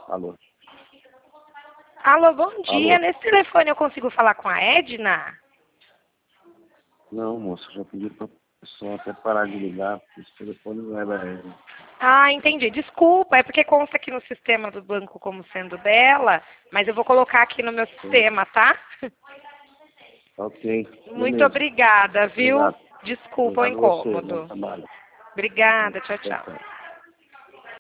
Alô? Alô, bom dia. Alô? Nesse telefone eu consigo falar com a Edna? Não, moço, já pedi pra pessoa até parar de ligar, porque esse telefone não é da rede. Ah, entendi. Desculpa, é porque consta aqui no sistema do banco como sendo dela, mas eu vou colocar aqui no meu sistema, tá? Ok, Muito beleza. obrigada, viu? Obrigado. Desculpa o Obrigado a você, bom incômodo. trabalho. Obrigada, tchau, Tchau, tchau. tchau.